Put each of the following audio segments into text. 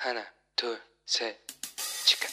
하나, 둘, 셋, 치카.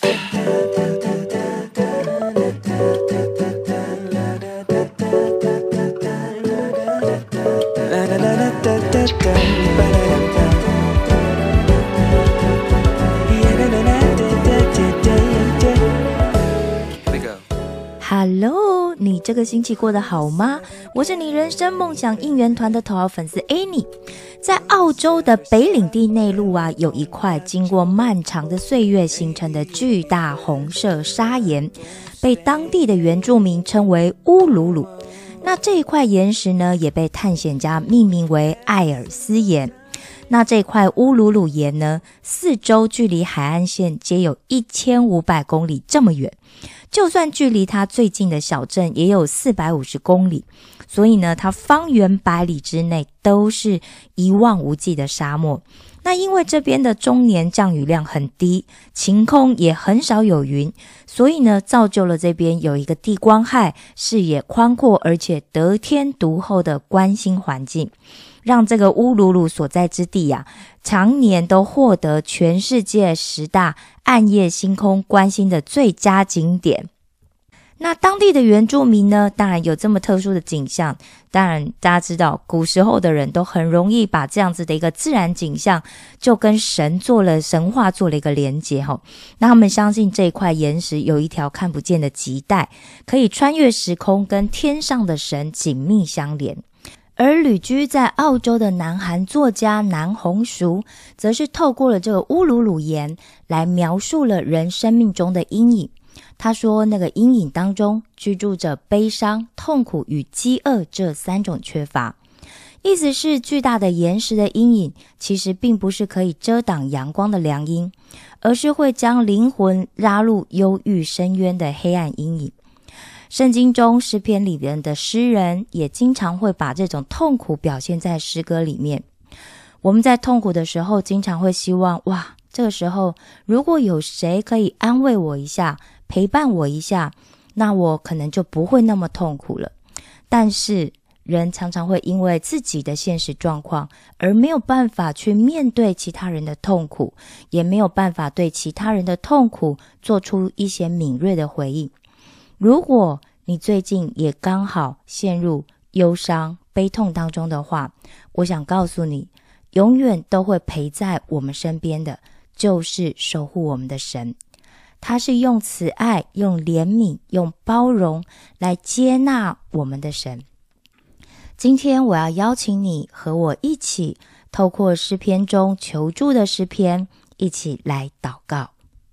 Hello， 你这个星期过得好吗？我是你人生梦想应援团的头号粉丝 Annie。在澳洲的北领地内陆啊，有一块经过漫长的岁月形成的巨大红色砂岩，被当地的原住民称为乌鲁鲁。那这一块岩石呢，也被探险家命名为艾尔斯岩。那这块乌鲁鲁岩呢，四周距离海岸线皆有1500公里这么远，就算距离它最近的小镇也有450公里，所以呢，它方圆100里之内都是一望无际的沙漠。那因为这边的终年降雨量很低，晴空也很少有云，所以呢，造就了这边有一个地光害、视野宽阔而且得天独厚的观星环境，让这个乌鲁鲁所在之地啊，常年都获得全世界10大暗夜星空观星的最佳景点。那当地的原住民呢，当然有这么特殊的景象，当然大家知道古时候的人都很容易把这样子的一个自然景象就跟神话做了一个连结齁。那他们相信这一块岩石有一条看不见的脐带，可以穿越时空跟天上的神紧密相连。而旅居在澳洲的南韩作家南红淑，则是透过了这个乌鲁鲁岩来描述了人生命中的阴影。他说那个阴影当中居住着悲伤、痛苦与饥饿这3种缺乏，意思是巨大的岩石的阴影其实并不是可以遮挡阳光的良阴，而是会将灵魂拉入忧郁深渊的黑暗阴影。圣经中诗篇里面的诗人也经常会把这种痛苦表现在诗歌里面。我们在痛苦的时候经常会希望，哇，这个时候如果有谁可以安慰我一下，陪伴我一下，那我可能就不会那么痛苦了。但是人常常会因为自己的现实状况而没有办法去面对其他人的痛苦，也没有办法对其他人的痛苦做出一些敏锐的回应。如果你最近也刚好陷入忧伤、悲痛当中的话，我想告诉你，永远都会陪在我们身边的就是守护我们的神。他是用慈爱、用怜悯、用包容来接纳我们的神。今天我要邀请你和我一起透过诗篇中求助的诗篇，一起来祷告。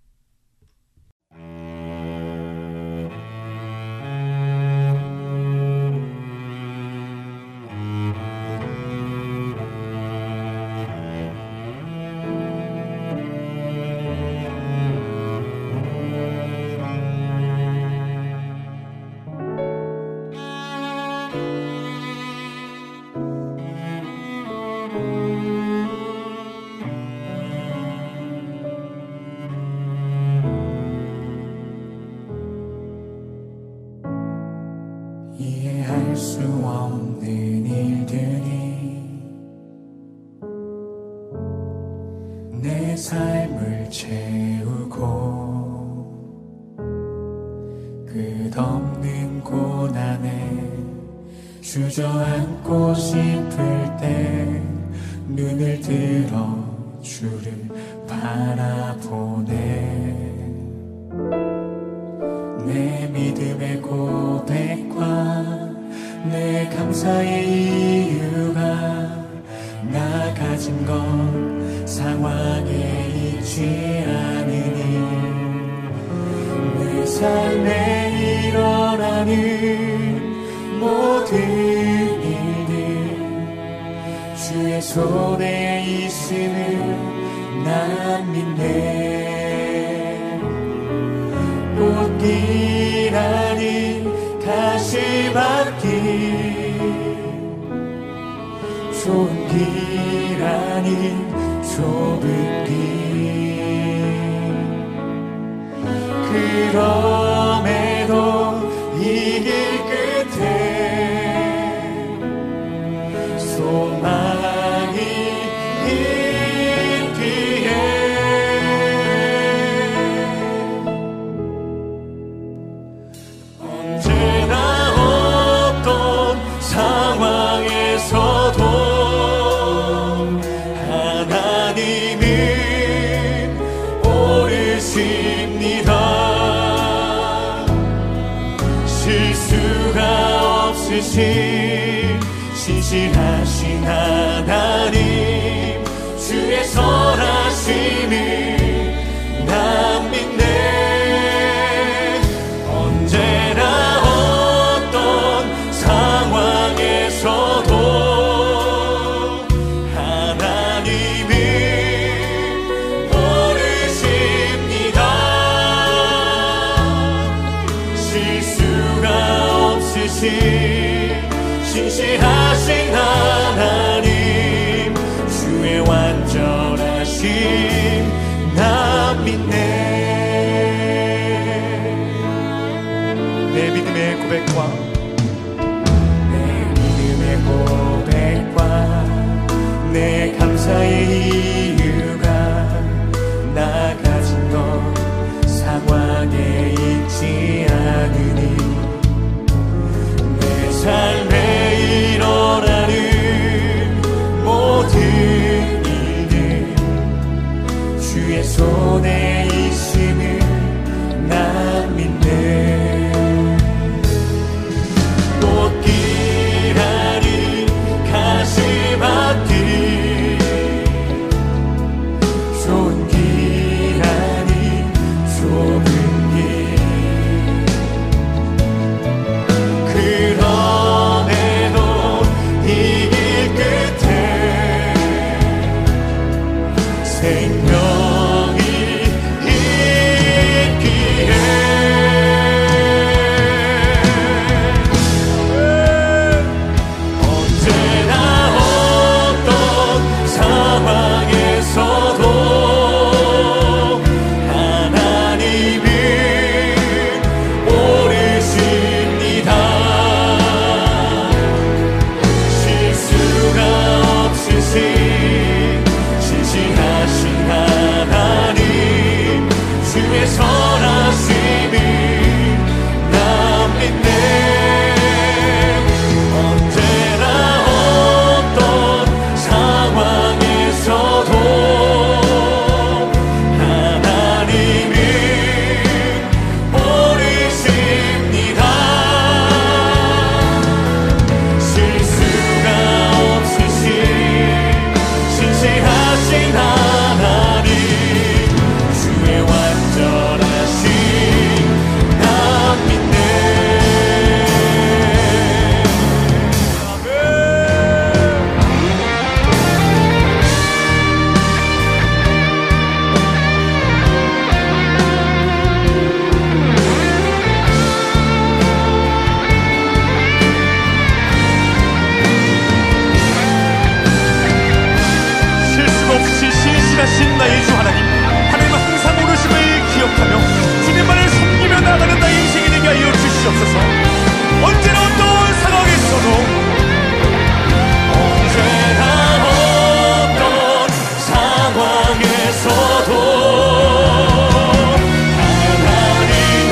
이해할 수 없는 일들이 내 삶을 채우고 끝없는 고난에 주저앉고 싶을 때 눈을 들어 주를 바라보네. 내 믿음의 고백과 내 감사의 이유가 나 가진 것 상황에 있지 않으니 내 삶에 일어나는 모든 일들 주의 손에 있음을 난 믿네. 꽃길아니 다시 받기 좋은 길 아닌 좁은 길 그럼에도 이 길 끝에 소망이 있기에 없으신 신실하신 하나님 주의 선하심을 난 믿네. 언제나 어떤 상황에서도 하나님은 모르십니다. 실수가 없으신 신실하신 하나님 주의 완전하심 난 믿네. 내 믿음의 고백과 내 감사의 이유가 나 가진 것 상황에 있지 않으니 내 삶에 일어나는 모든 일들 주의 손에 있음을 난 믿네. 꽃길하니 가시밭길 좋은 길 아니 좁은 길 그럼에도 이 길 끝에 생명이 있기에 언제나 어떤 상황에서도 하나님은 모르십니다. 실수가 없으신 신실하신 하나님 주의 선하심을 난 믿네. 언제나 어떤 상황에서도 하나님은 모르십니다. 실수가 없으신 신실하신 하나님 주의 완전하심 난 믿네. 실수가 없으신 신실하신 나의 주 하나님 하나님은 항상 오르심을 기억하며 주님만을 섬기며 나아가는 나의 인생이 되게 하여 주시옵소서. 언제나 어떤 상황에서도 언제나 어떤 상황에서도 하나님은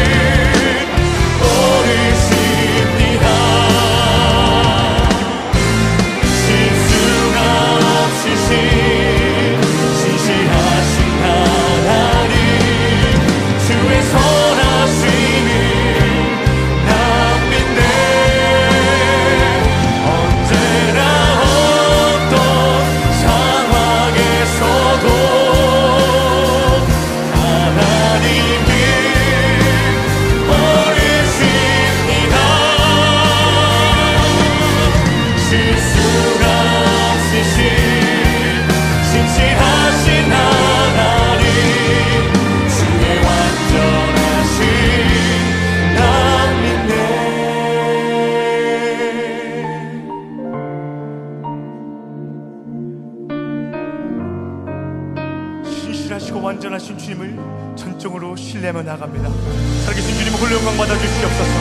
모르십니다. 실수가 없으신 신실하신 하나님 주의 선하심을 난 믿네. 언제나 어떤 상황에서도 하나님은 모르십니다. 실수가 없으신 신실하신 하나님 주의 완전하심 난 믿네. 신실하시고 완전하신 주님을 전적으로 신뢰하며 나갑니다. 살아계신 주님 홀로 영광 받아 주시옵소서.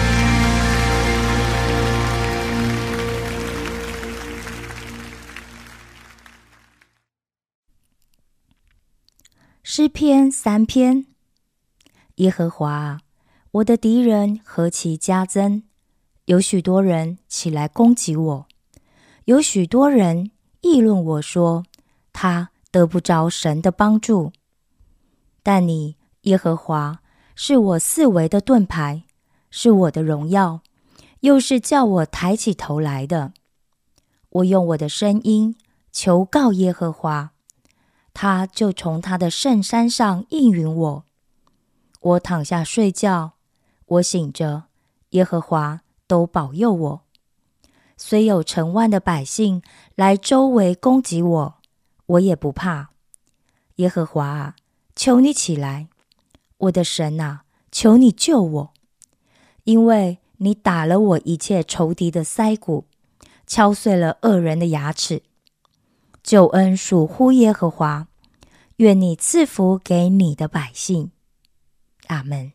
诗篇3篇。耶和华，我的敌人何其加增，有许多人起来攻击我，有许多人议论我说，他得不着神的帮助。但你，耶和华，是我四围的盾牌，是我的荣耀， 又是叫我抬起头来的。我用我的声音求告耶和华，他就从他的圣山上应允我。我躺下睡觉，我醒着，耶和华都保佑我。虽有成万的百姓来周围攻击我，我也不怕。耶和华啊，求你起来，我的神啊，求你救我，因为你打了我一切仇敌的腮骨，敲碎了恶人的牙齿。救恩属乎耶和华，愿你赐福给你的百姓。阿们。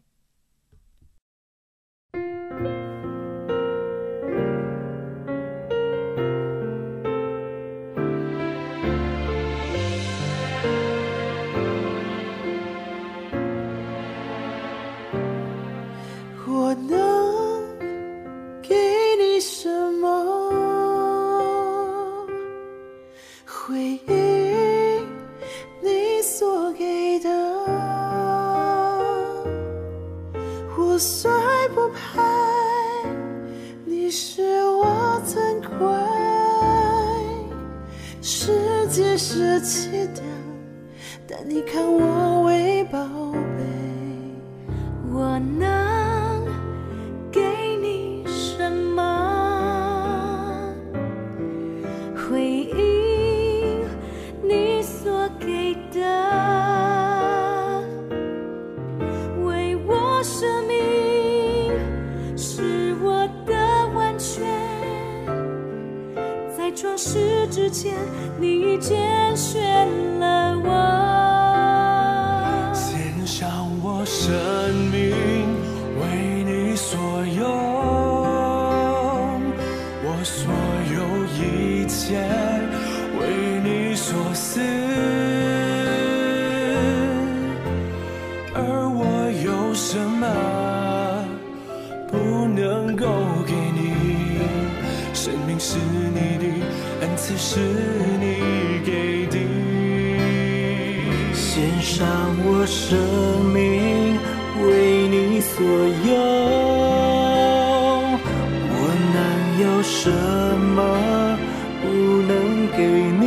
我能给你什么？回应你所给的，我虽不配，你是我尊贵，世界是期待，但你看我为宝贝。我能给你什么？回应你所给的，为我生命是我的完全，在创世之前你已拣选了我， 献上我生命为你所用，我所有一切为你所赐，而我有什么不能够给你？生命是你的，恩赐是你给的。 献上我生命为你所用，我能有什么不能给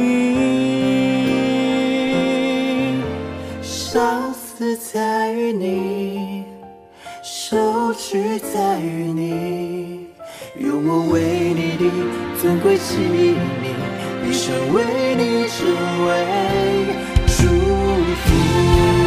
你？生死在于你，收取在于你，用我为你的尊贵器皿，一生为你成为祝福。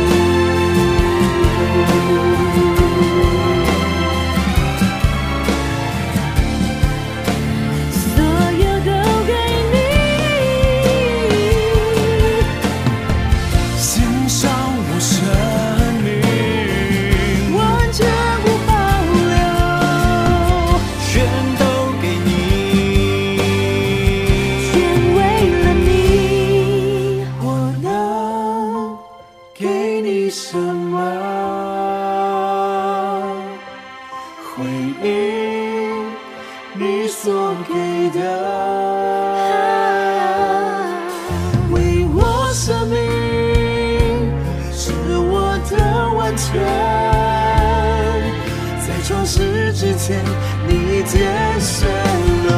在创世之前，你拣选了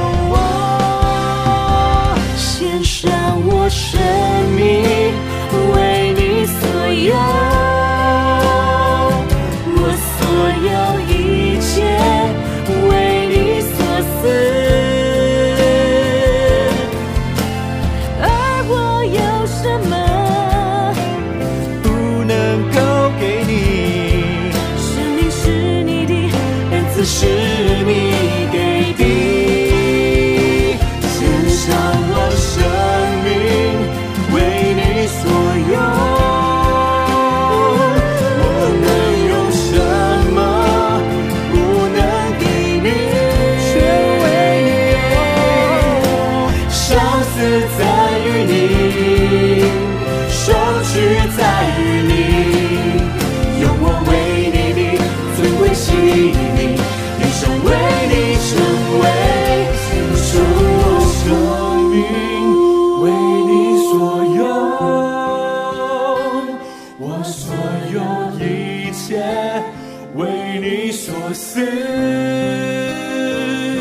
我，献上我生命为你所用，我所有一切为你所赐，而我有什么不能够给你？生命是你的，恩赐是你给的。献上我生命为你所用，我能有什么不能给你？全为你有。生死在于你，收取在于你，用我为你的尊贵器皿，一生为你成为献上我生命为你所用，我所有一切为你所赐，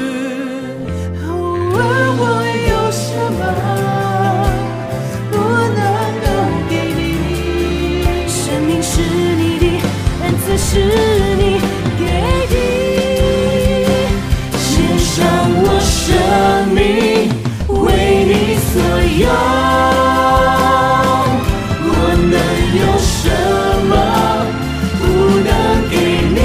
有什么不能给你？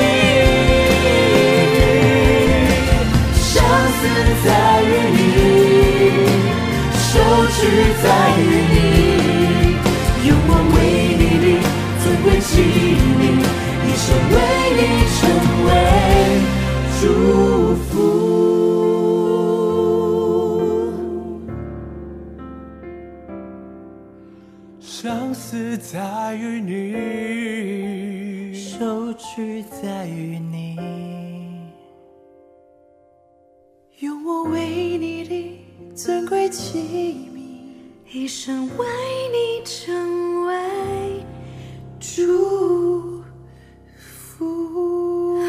相思在于你，收取在于你，用我为你的尊贵器皿，一生为你成为祝福。相思在于你，收取在于你，用我为你的尊贵器皿，一生为你成为祝福。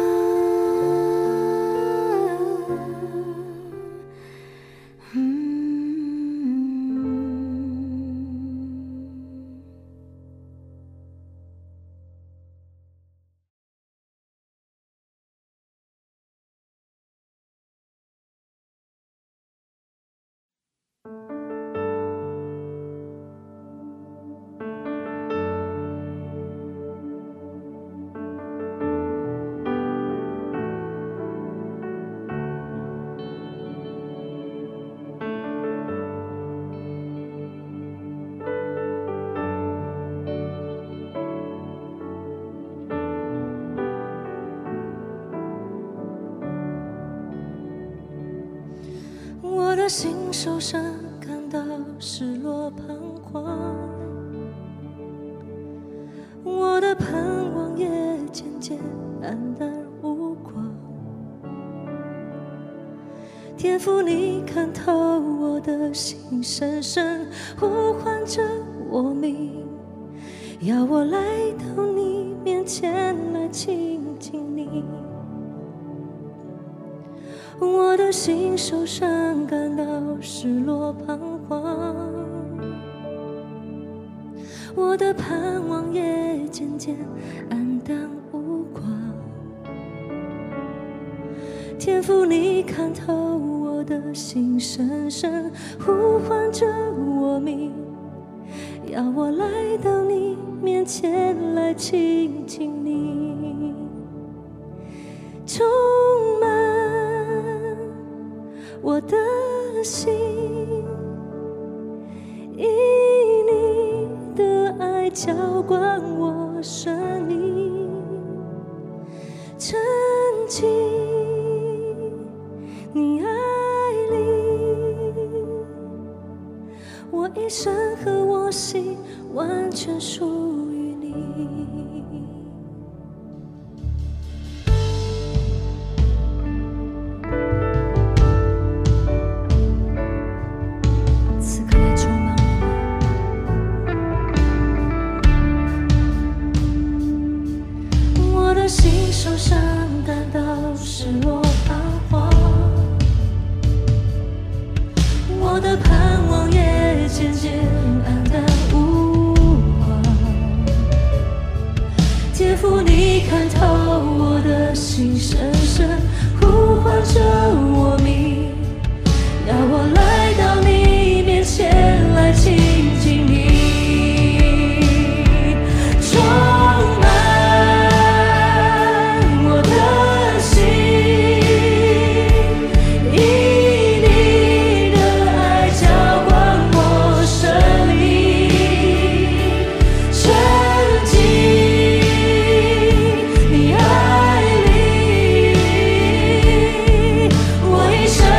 我的心受伤，感到失落彷徨，我的盼望也渐渐黯淡无光。天父，你看透我的心，深深呼唤着我名，要我来到你面前来亲近你。我的心受伤，感到失落彷徨，我的盼望也渐渐黯淡无光。天父，你看透我的心，深深呼唤着我名，要我来到你面前来亲近你，充满我的心，以你的爱浇灌我生命，沉浸你爱里，我一生和我心完全属于你。受伤，感到失落彷徨，我的盼望也渐渐黯淡无光。天父，你看透我的心，深深呼唤着我名，要我来到你面前来亲近你。我一生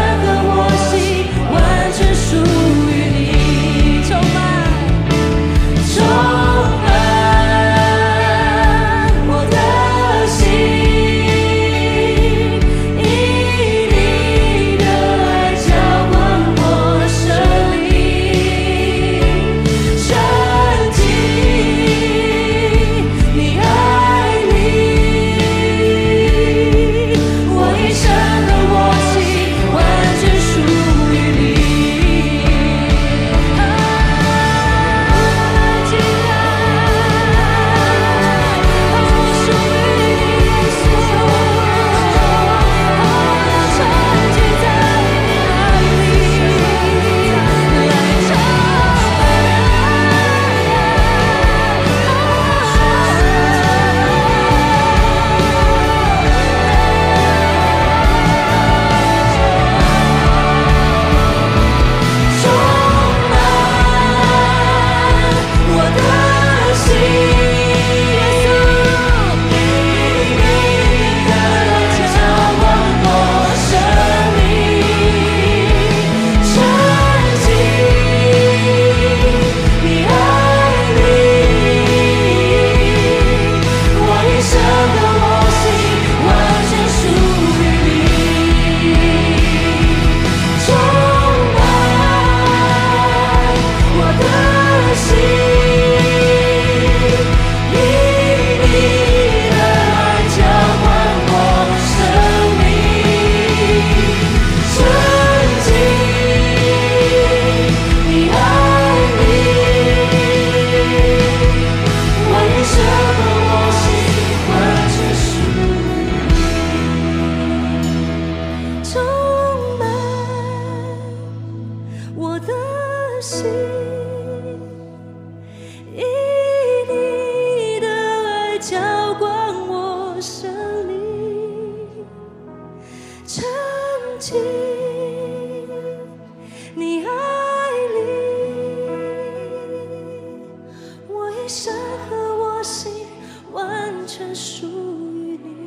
神和我心完全属于你。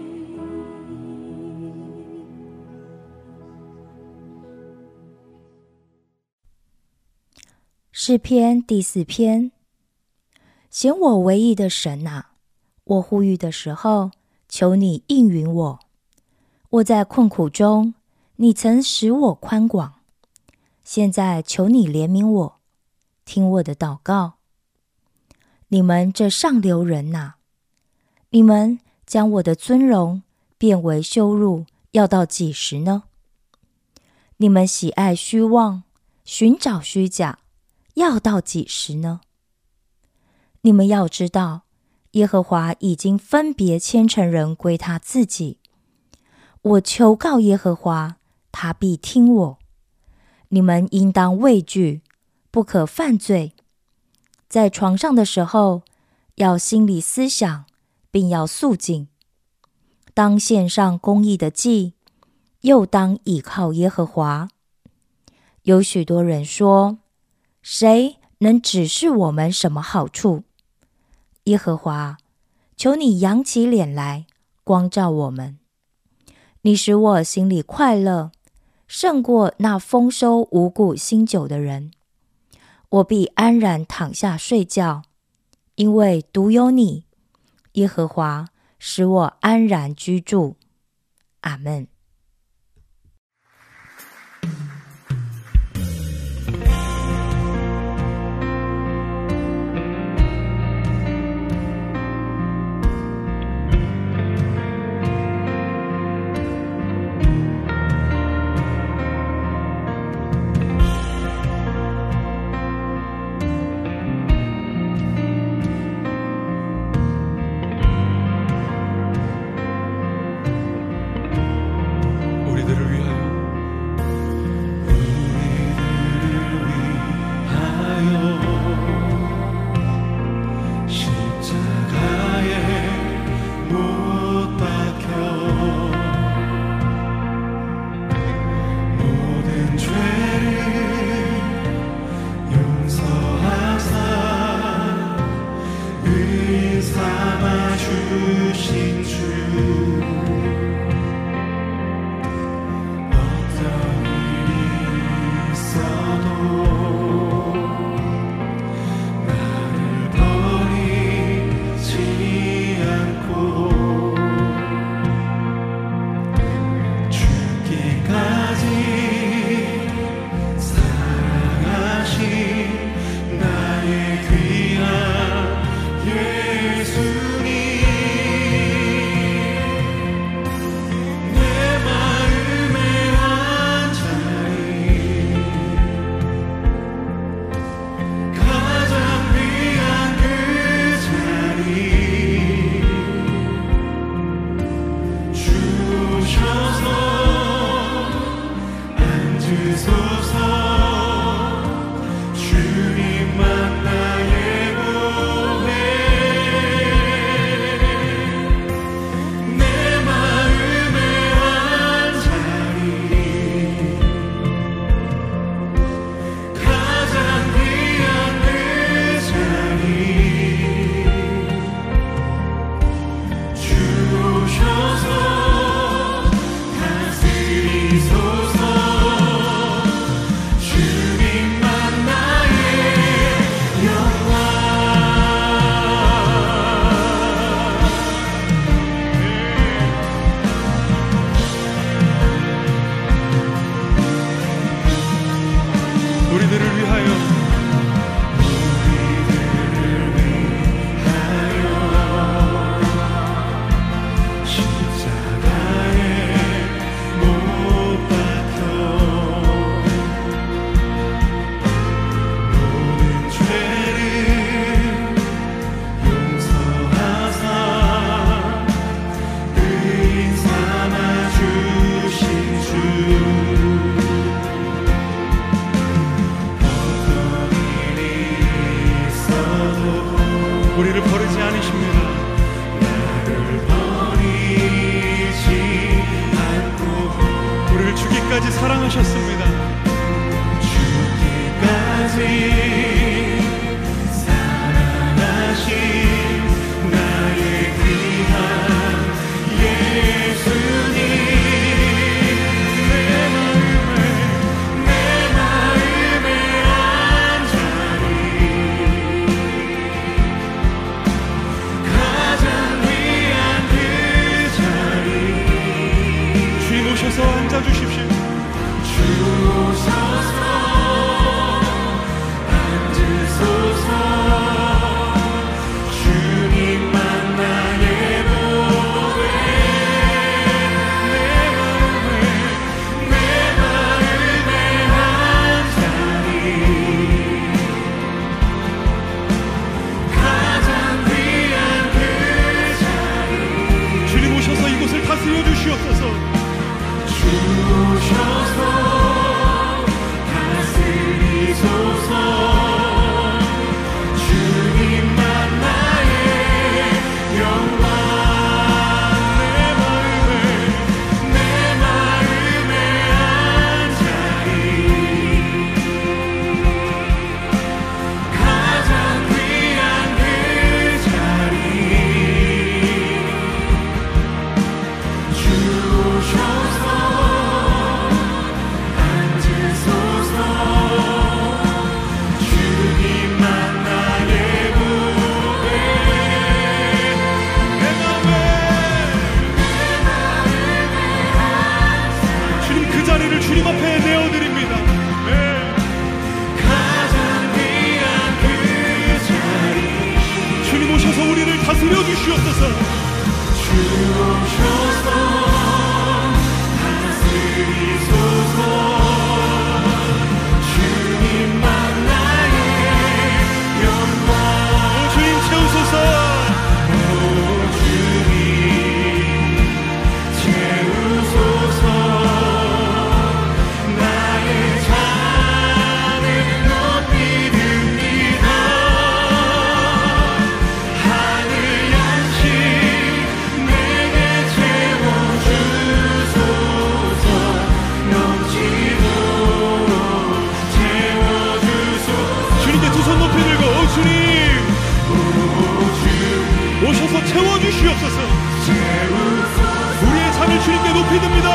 诗篇第4篇，显我唯一的神啊，我呼吁的时候，求你应允我。我在困苦中，你曾使我宽广，现在求你怜悯我，听我的祷告。你们这上流人啊，你们将我的尊荣变为羞辱，要到几时呢？你们喜爱虚妄，寻找虚假，要到几时呢？你们要知道，耶和华已经分别千城人归他自己。我求告耶和华，他必听我。你们应当畏惧，不可犯罪。在床上的时候，要心里思想，并要肃静。当献上公义的祭，又当倚靠耶和华。有许多人说，谁能指示我们什么好处？耶和华，求你扬起脸来，光照我们。你使我心里快乐，胜过那丰收五谷新酒的人。我必安然躺下睡觉，因为独有你，耶和华，使我安然居住。阿们。 우리를 버리지 않으십니다. 나를 버리지 않고 우리를 죽기까지 사랑하셨습니다. 죽기까지 사랑하신 오셔서 우리를 다스려 주시옵소서. 주 오셔서 다스리소서. 주님만 나의 영광. 주님 채우소서. 주님 채우소서. 나의 잔을 높이 듭니다. 하늘 양식 내게 채워주소서. 넘치도록 채워주소서. 주님께 두 손 높이 들고 주님 오셔서 채워주시옵소서. 우리의 잔을 주님께 높이 듭니다.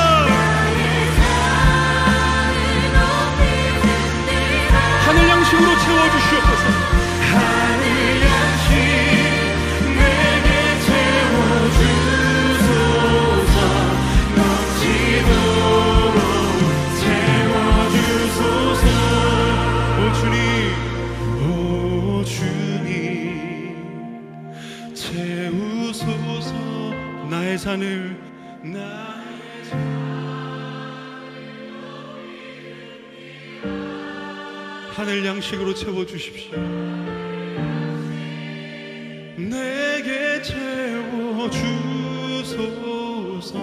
하늘 양식으로 채워주시옵소서. 하늘 양식 내게 채워주소서. 넘치도록 채워주소서. 오 주님, 오 주님 채우소서. 나의 잔을 하늘 양식으로 채워주십시오. 내게 채워주소서.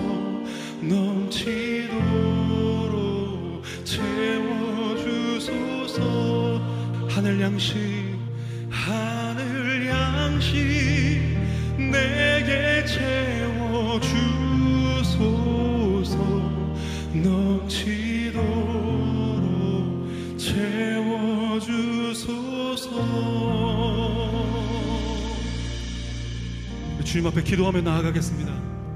넘치도록 채워주소서. 하늘 양식 내게 채워주소서. 넘치도록 채워주소서. 주님 앞에 기도하며 나아가겠습니다.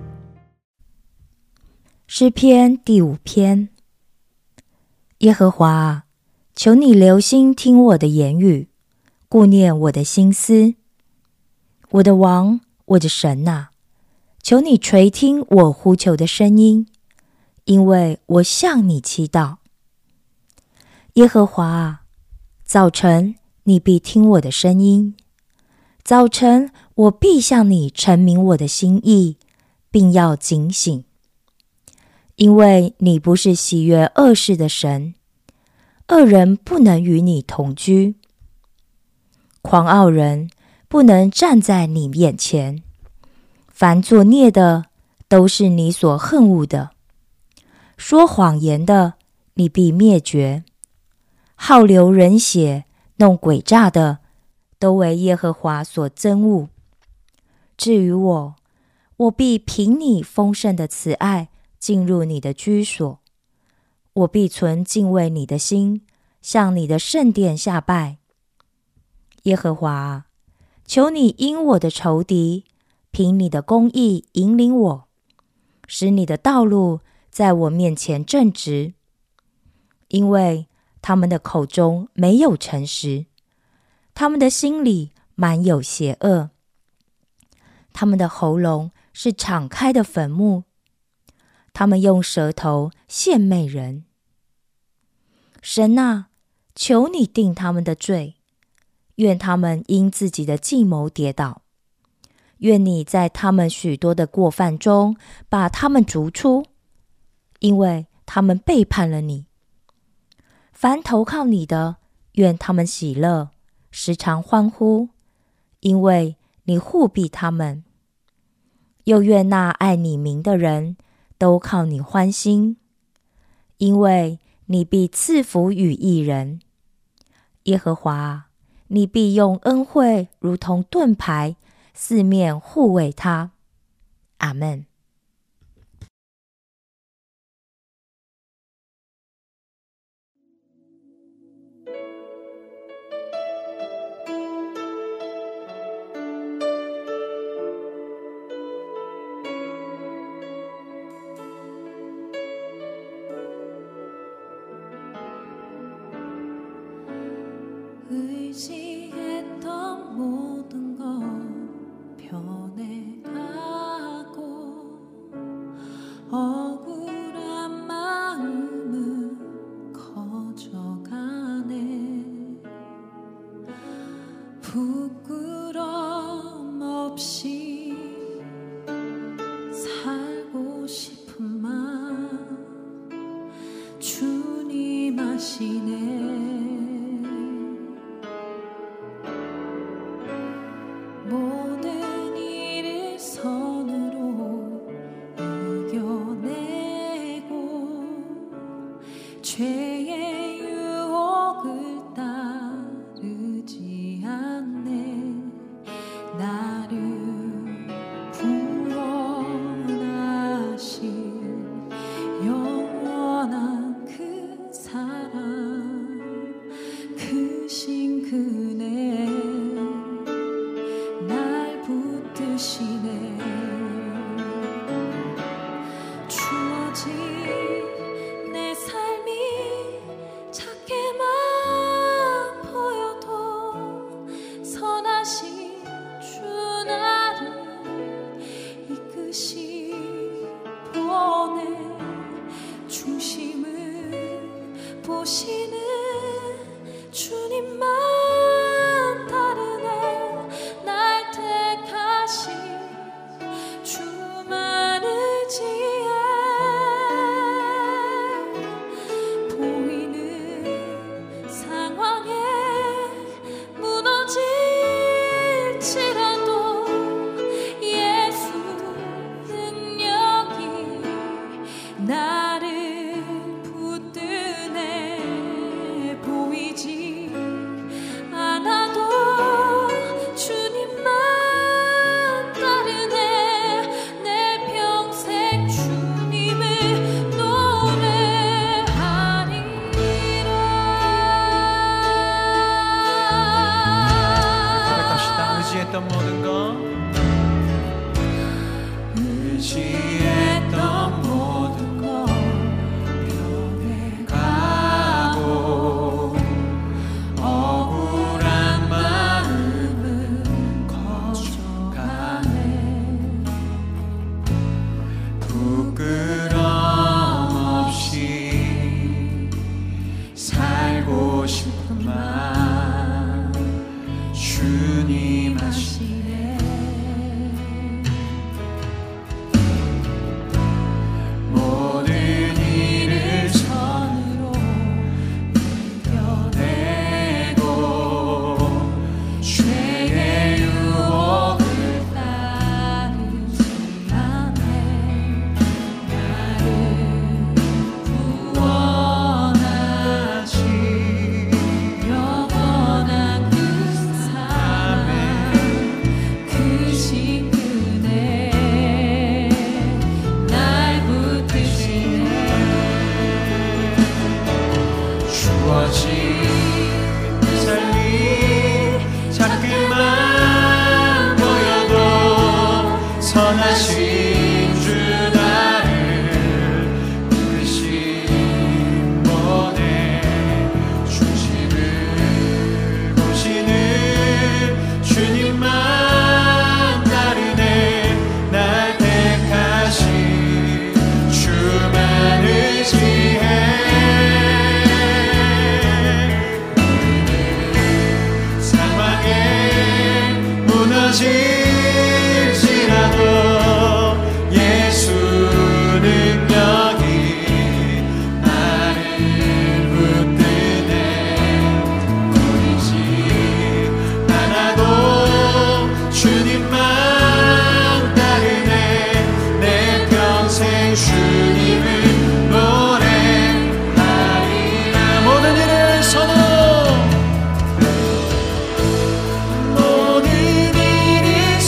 诗篇第5篇。耶和华，求你留心听我的言语，顾念我的心思。我的王，我的神啊，求你垂听我呼求的声音，因为我向你祈祷。耶和华啊，早晨你必听我的声音，早晨我必向你陈明我的心意，并要警醒。因为你不是喜悦恶事的神，恶人不能与你同居，狂傲人不能站在你眼前，凡作孽的都是你所恨恶的，说谎言的你必灭绝，好流人血弄诡诈的都为耶和华所憎恶。至于我，我必凭你丰盛的慈爱进入你的居所，我必存敬畏你的心，向你的圣殿下拜。耶和华啊，求你因我的仇敌，凭你的公义引领我，使你的道路在我面前正直。因为他们的口中没有诚实，他们的心里满有邪恶，他们的喉咙是敞开的坟墓，他们用舌头献媚人。神啊，求你定他们的罪，愿他们因自己的计谋跌倒，愿你在他们许多的过犯中把他们逐出，因为他们背叛了你。凡投靠你的，愿他们喜乐，时常欢呼，因为你护庇他们。又愿那爱你名的人都靠你欢心，因为你必赐福与义人。耶和华，你必用恩惠如同盾牌，四面护卫他。阿们。 의지했던 모든 것 변해가고 없이 살고 싶은 마음 주님 아시네. 모든 일을 선으로 이겨내고 죄의 유혹을 따르지 않네. 나를 구원하신 영원한 그 사랑 크신 그네 날 붙드시네. 주어진 내 삶이 작게만 보여도 선하신 주 나를 이끄시 보내. 중심을 보시는 주님만 따르네. 날 택하신 주만을 지혜. 보이는 상황에 무너질지라도 예수 능력이 나를 붙드네. 보이지 않아도 주님만 따르네. 내 평생 주님을 노래하리라. 고백합시다. 의지했던 모든 것, 의지했던 모든 것 변해가고 억울한 마음은 커져가네. 부끄럼 없이 살고 싶은 마음 주님 아시네. 모든 일을 선으로 이겨내고 죄의 유혹을 따르지 않네. 나를 구원하신 영원한 그 사랑 크신 그네 날 붙드시네. 주어진 내 삶이 작게만 보여도 선하신 주 나를 이끄신 모든 중심을 보시는 주님만 따르네. 날 택하신 주만을 지혜. 상황에 무너질지라도 예수 능력이 나를 붙드네. 보이지 않아도 주님만 따르네. 내 평생 주님을 노래하리라. 모든 일을 선으로 모든 일을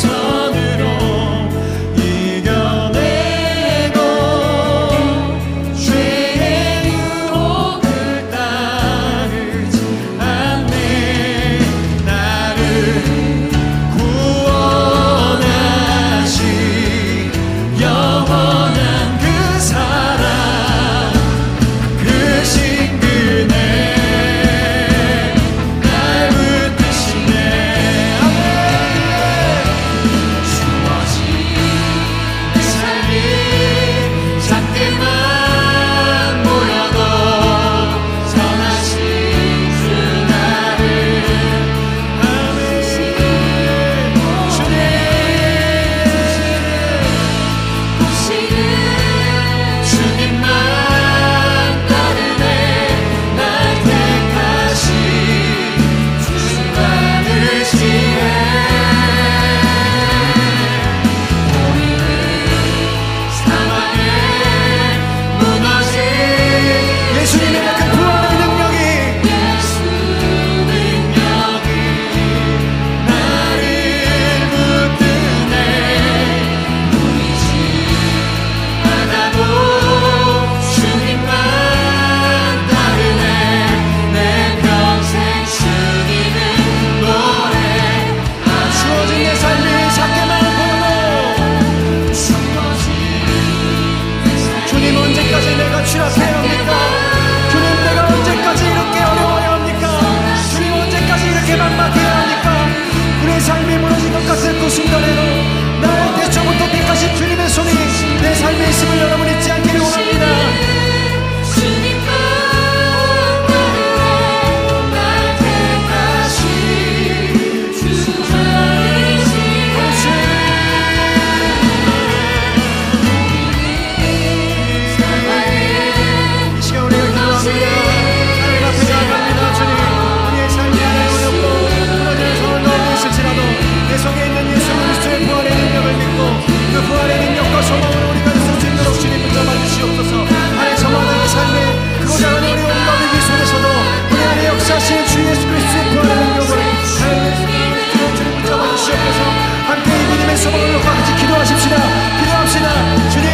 소망을 놓고 같이 기도하십시다. 기도합시다. 주님,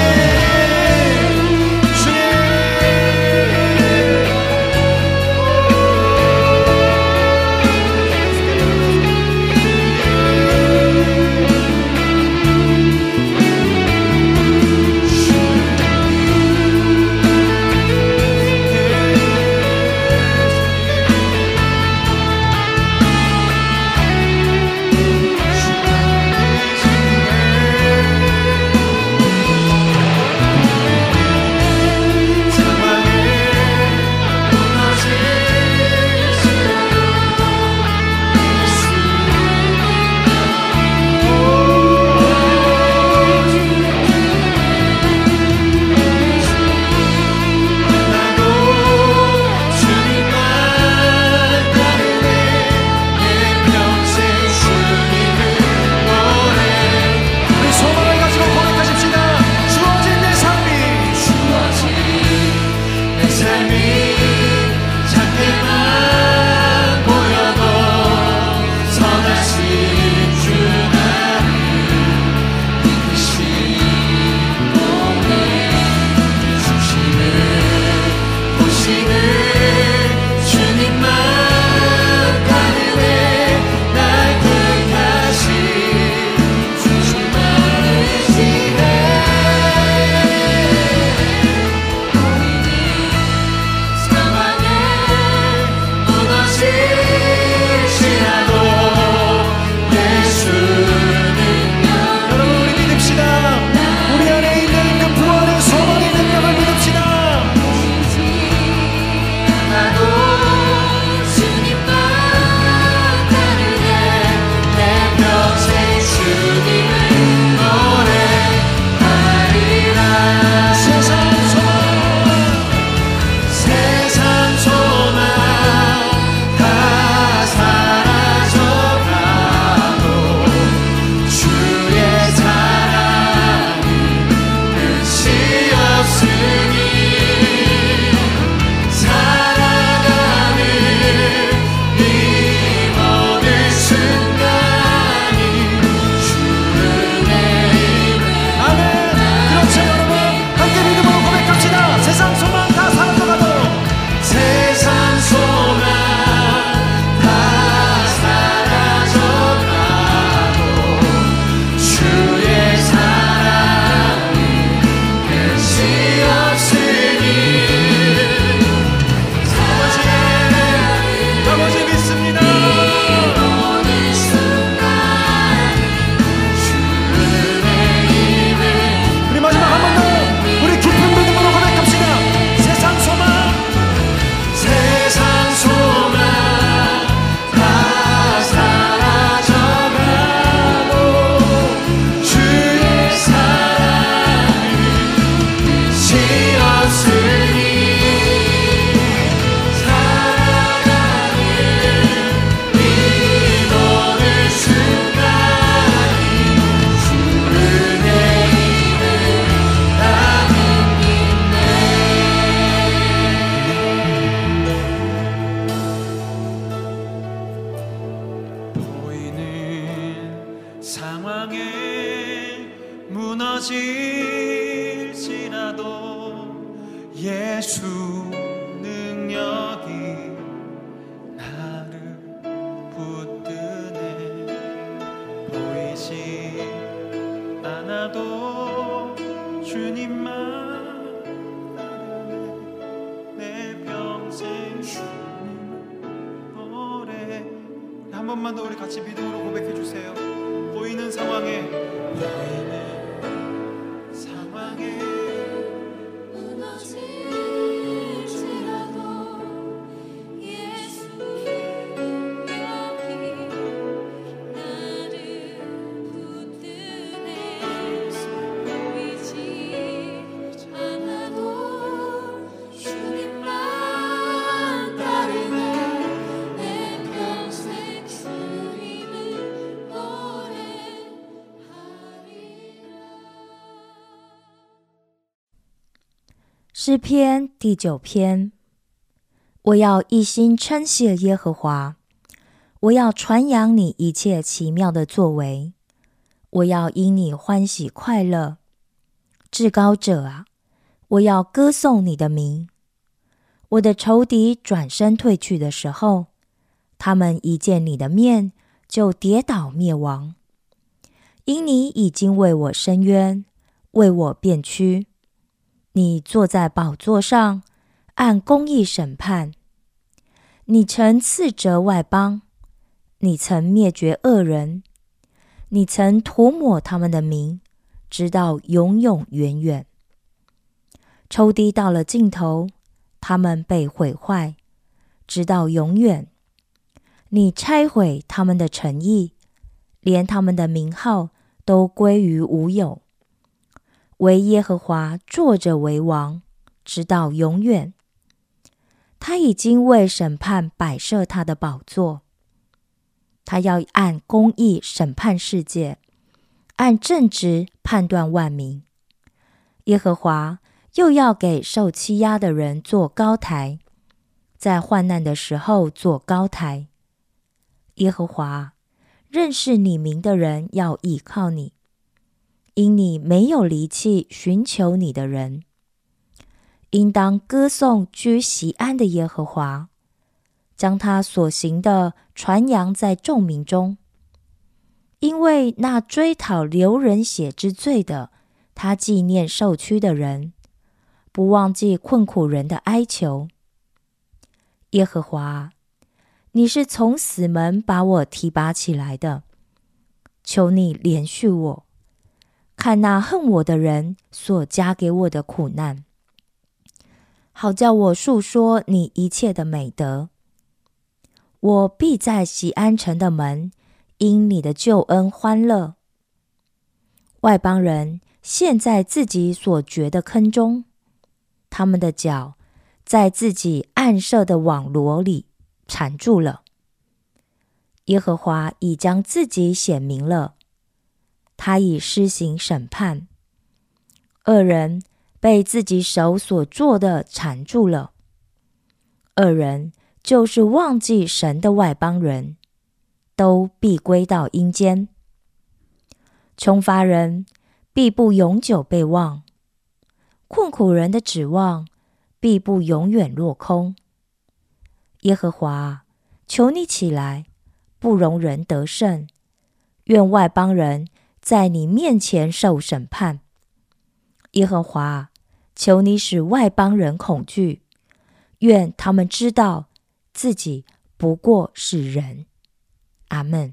예수 능력이 나를 붙드네. 보이지 않아도 주님만 따르네. 내 평생 주님 노래. 한 번만 더 우리 같이 믿음으로 고백해 주세요. 보이는 상황에 诗篇第9篇，我要一心称谢耶和华，我要传扬你一切奇妙的作为。 我要因你欢喜快乐。至高者啊，我要歌颂你的名。我的仇敌转身退去的时候，他们一见你的面，就跌倒灭亡。因你已经为我伸冤，为我辩屈。你坐在宝座上，按公义审判。你曾斥责外邦，你曾灭绝恶人，你曾涂抹他们的名，直到永永远远。仇敌到了尽头，他们被毁坏，直到永远。你拆毁他们的诚意，连他们的名号都归于无有。唯耶和华坐着为王，直到永远。他已经为审判摆设他的宝座，他要按公义审判世界，按正直判断万民。耶和华又要给受欺压的人做高台，在患难的时候做高台。耶和华，认识你名的人要倚靠你，因你没有离弃寻求你的人。应当歌颂居锡安的耶和华，将他所行的传扬在众民中。因为那追讨流人血之罪的，他纪念受屈的人，不忘记困苦人的哀求。耶和华，你是从死门把我提拔起来的，求你怜恤我，看那恨我的人所加给我的苦难，好叫我述说你一切的美德。我必在锡安城的门，因你的救恩欢乐。外邦人陷在自己所掘的坑中，他们的脚在自己暗设的网罗里缠住了。耶和华已将自己显明了，他已施行审判。恶人被自己手所做的缠住了。恶人就是忘记神的外邦人，都必归到阴间。穷乏人必不永久被忘，困苦人的指望必不永远落空。耶和华，求你起来，不容人得胜，愿外邦人在你面前受审判。耶和华，求你使外邦人恐惧，愿他们知道自己不过是人。阿们。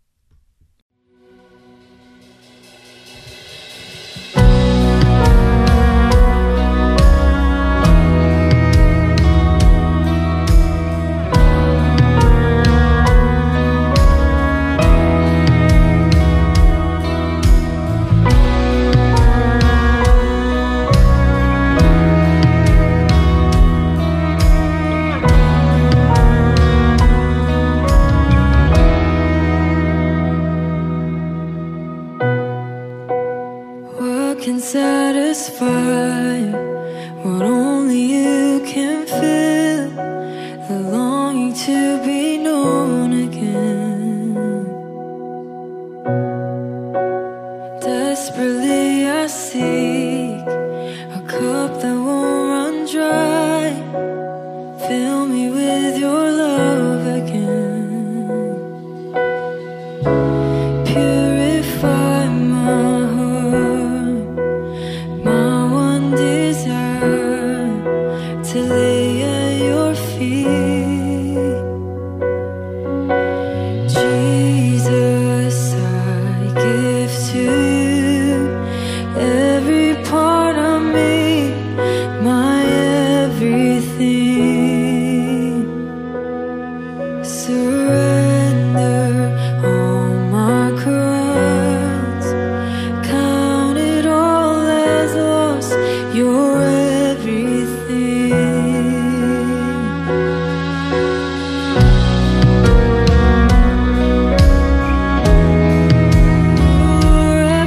Can satisfy what only you can fill, the longing to be known again. Desperately I seek a cup that won't run dry. Fill me with your love again. Purify my to lay at your feet. Jesus, I give to you every part of me, my everything. Surrender all my crowns, count it all as lost, your everything.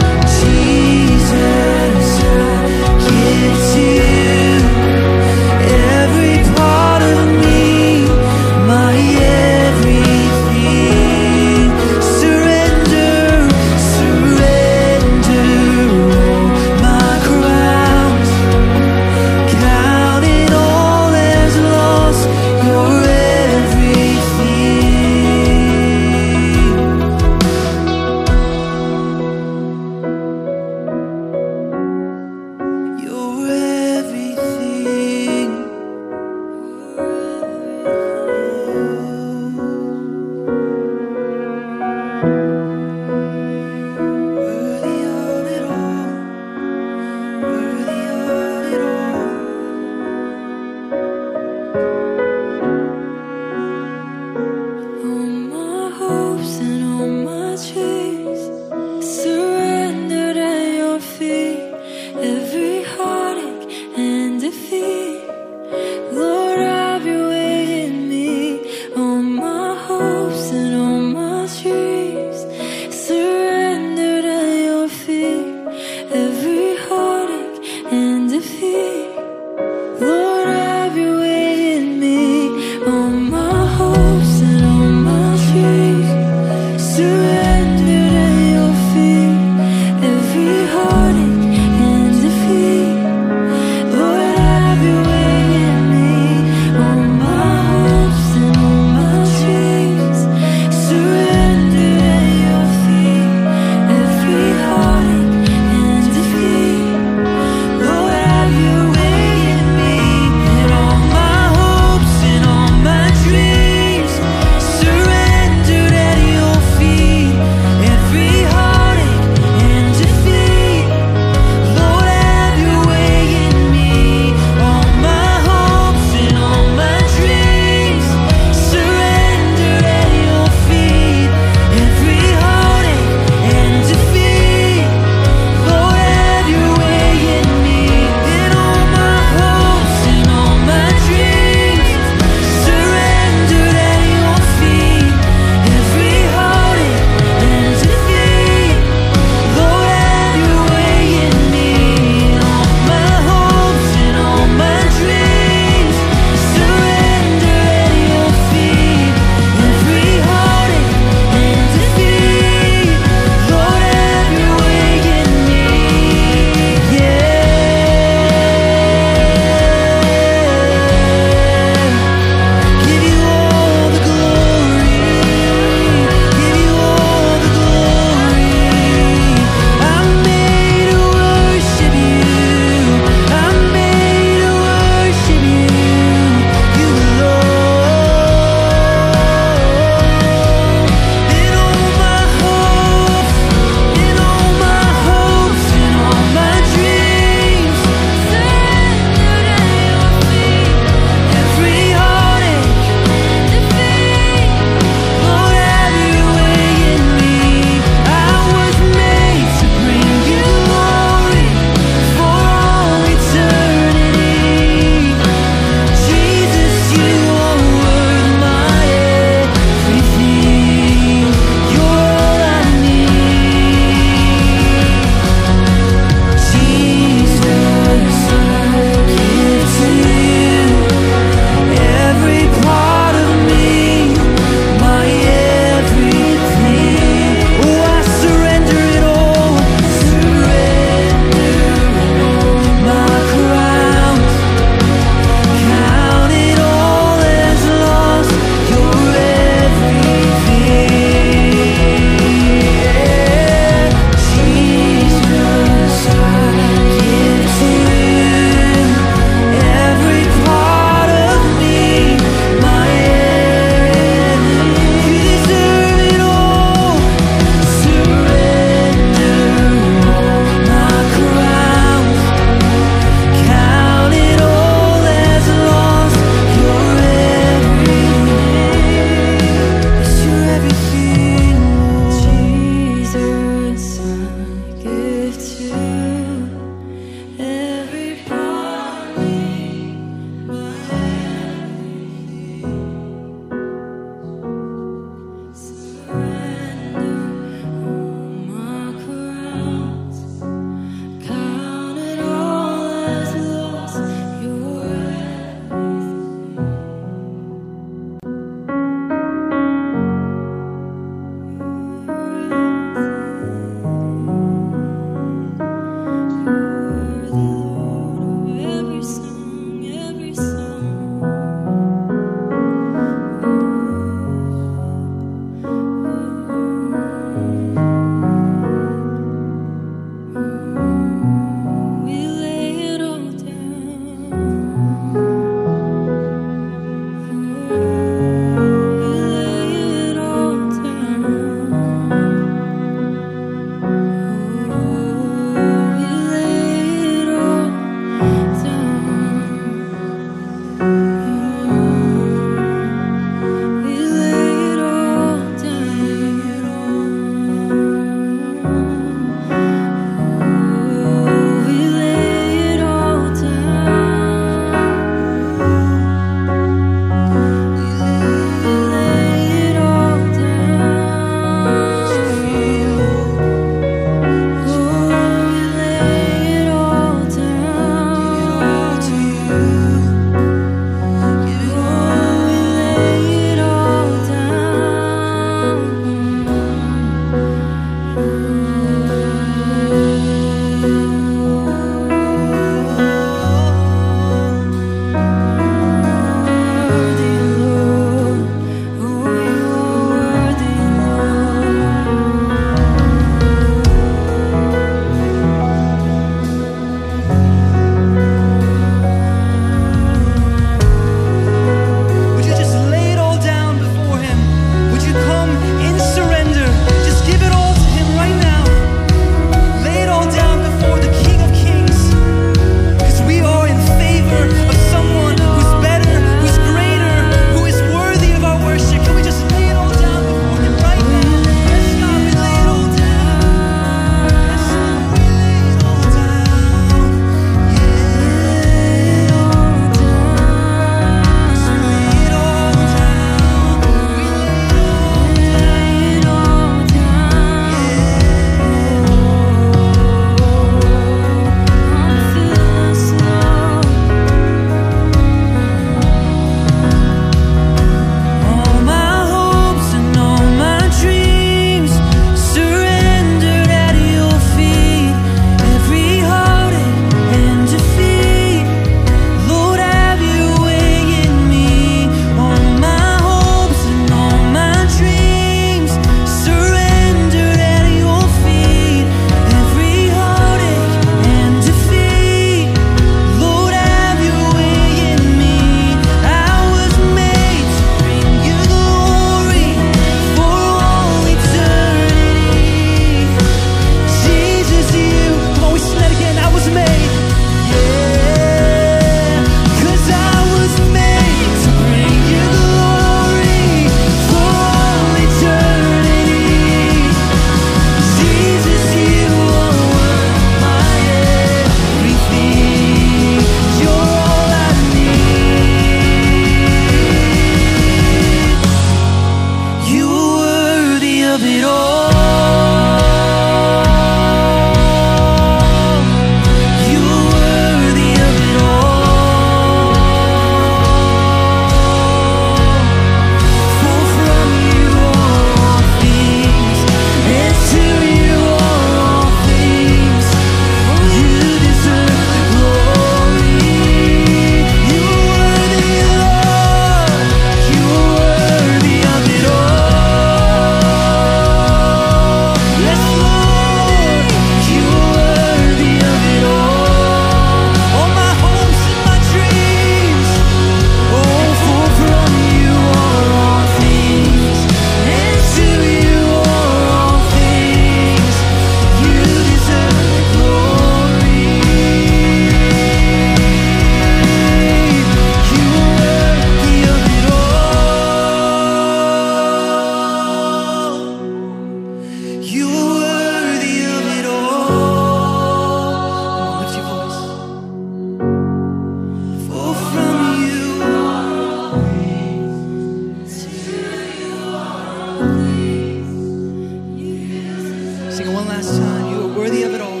sing it one last time. You are worthy of it all.